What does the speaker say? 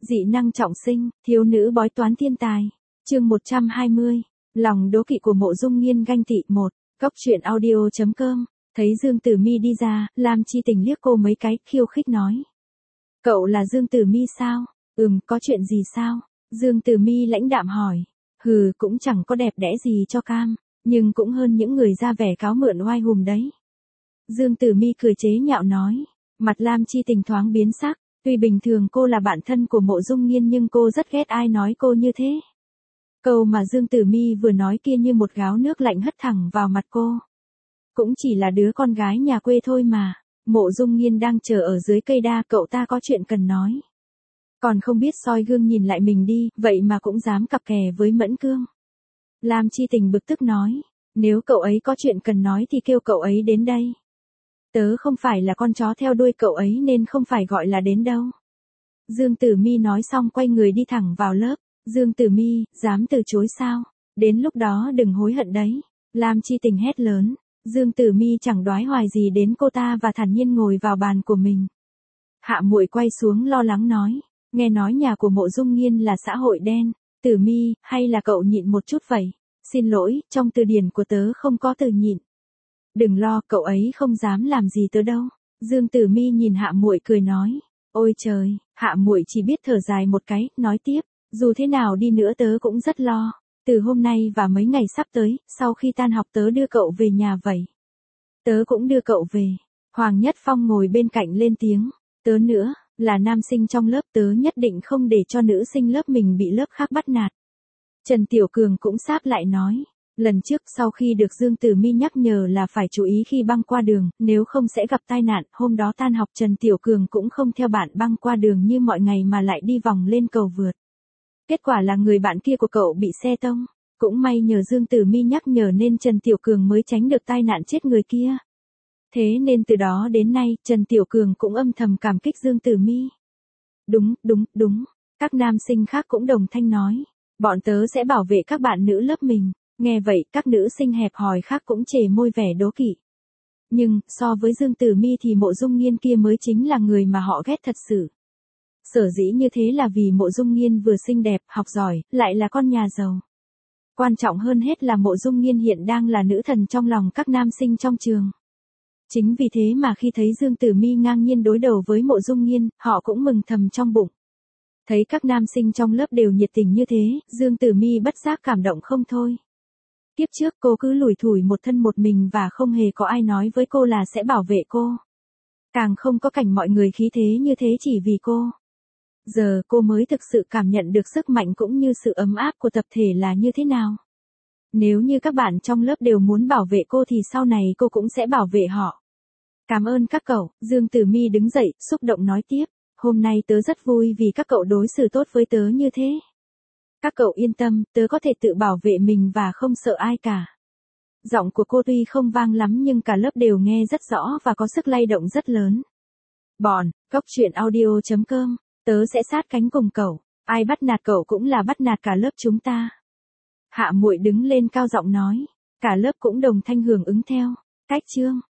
Dị năng trọng sinh, thiếu nữ bói toán thiên tài. Chương 120. Lòng đố kỵ của Mộ Dung Nghiên ganh tị 1. Cốc truyện audio.com. Thấy Dương Tử Mi đi ra, Lam Chi Tình liếc cô mấy cái, khiêu khích nói: "Cậu là Dương Tử Mi sao?" Có chuyện gì sao?" Dương Tử Mi lãnh đạm hỏi. "Hừ, cũng chẳng có đẹp đẽ gì cho cam, nhưng cũng hơn những người ra vẻ cáo mượn oai hùng đấy." Dương Tử Mi cười chế nhạo nói. Mặt Lam Chi Tình thoáng biến sắc, tuy bình thường cô là bạn thân của Mộ Dung Nghiên nhưng cô rất ghét ai nói cô như thế. Câu mà Dương Tử Mi vừa nói kia như một gáo nước lạnh hất thẳng vào mặt cô. Cũng chỉ là đứa con gái nhà quê thôi mà. Mộ Dung Nghiên đang chờ ở dưới cây đa, cậu ta có chuyện cần nói. Còn không biết soi gương nhìn lại mình đi, vậy mà cũng dám cặp kè với Mẫn Cương. Lam Chi Tình bực tức nói, nếu cậu ấy có chuyện cần nói thì kêu cậu ấy đến đây. Tớ không phải là con chó theo đuôi cậu ấy nên không phải gọi là đến đâu. Dương Tử Mi nói xong quay người đi thẳng vào lớp. Dương Tử Mi, dám từ chối sao? Đến lúc đó đừng hối hận đấy. Lam Chi Tình hét lớn. Dương Tử Mi chẳng đoái hoài gì đến cô ta và thản nhiên ngồi vào bàn của mình. Hạ Muội quay xuống lo lắng nói, nghe nói nhà của Mộ Dung Nghiên là xã hội đen. Tử Mi, hay là cậu nhịn một chút vậy? Xin lỗi, trong từ điển của tớ không có từ nhịn. Đừng lo, cậu ấy không dám làm gì tớ đâu. Dương Tử Mi nhìn Hạ Muội cười nói. Ôi trời, Hạ Muội chỉ biết thở dài một cái, nói tiếp, dù thế nào đi nữa tớ cũng rất lo. Từ hôm nay và mấy ngày sắp tới, sau khi tan học tớ đưa cậu về nhà vậy. Tớ cũng đưa cậu về. Hoàng Nhất Phong ngồi bên cạnh lên tiếng. Tớ nữa, là nam sinh trong lớp, tớ nhất định không để cho nữ sinh lớp mình bị lớp khác bắt nạt. Trần Tiểu Cường cũng sáp lại nói. Lần trước sau khi được Dương Tử Mi nhắc nhở là phải chú ý khi băng qua đường, nếu không sẽ gặp tai nạn, hôm đó tan học Trần Tiểu Cường cũng không theo bạn băng qua đường như mọi ngày mà lại đi vòng lên cầu vượt. Kết quả là người bạn kia của cậu bị xe tông. Cũng may nhờ Dương Tử Mi nhắc nhở nên Trần Tiểu Cường mới tránh được tai nạn chết người kia. Thế nên từ đó đến nay, Trần Tiểu Cường cũng âm thầm cảm kích Dương Tử Mi. Đúng. Các nam sinh khác cũng đồng thanh nói. Bọn tớ sẽ bảo vệ các bạn nữ lớp mình. Nghe vậy, các nữ sinh hẹp hòi khác cũng chề môi vẻ đố kỵ. Nhưng, so với Dương Tử Mi thì Mộ Dung Nghiên kia mới chính là người mà họ ghét thật sự. Sở dĩ như thế là vì Mộ Dung Nghiên vừa xinh đẹp, học giỏi, lại là con nhà giàu. Quan trọng hơn hết là Mộ Dung Nghiên hiện đang là nữ thần trong lòng các nam sinh trong trường. Chính vì thế mà khi thấy Dương Tử Mi ngang nhiên đối đầu với Mộ Dung Nghiên, họ cũng mừng thầm trong bụng. Thấy các nam sinh trong lớp đều nhiệt tình như thế, Dương Tử Mi bất giác cảm động không thôi. Kiếp trước cô cứ lủi thủi một thân một mình và không hề có ai nói với cô là sẽ bảo vệ cô. Càng không có cảnh mọi người khí thế như thế chỉ vì cô. Giờ cô mới thực sự cảm nhận được sức mạnh cũng như sự ấm áp của tập thể là như thế nào. Nếu như các bạn trong lớp đều muốn bảo vệ cô thì sau này cô cũng sẽ bảo vệ họ. Cảm ơn các cậu, Dương Tử Mi đứng dậy, xúc động nói tiếp. Hôm nay tớ rất vui vì các cậu đối xử tốt với tớ như thế. Các cậu yên tâm, tớ có thể tự bảo vệ mình và không sợ ai cả. Giọng của cô tuy không vang lắm nhưng cả lớp đều nghe rất rõ và có sức lay động rất lớn. Cốc truyện audio.com, tớ sẽ sát cánh cùng cậu, ai bắt nạt cậu cũng là bắt nạt cả lớp chúng ta. Hạ Muội đứng lên cao giọng nói, cả lớp cũng đồng thanh hưởng ứng theo. Cách chương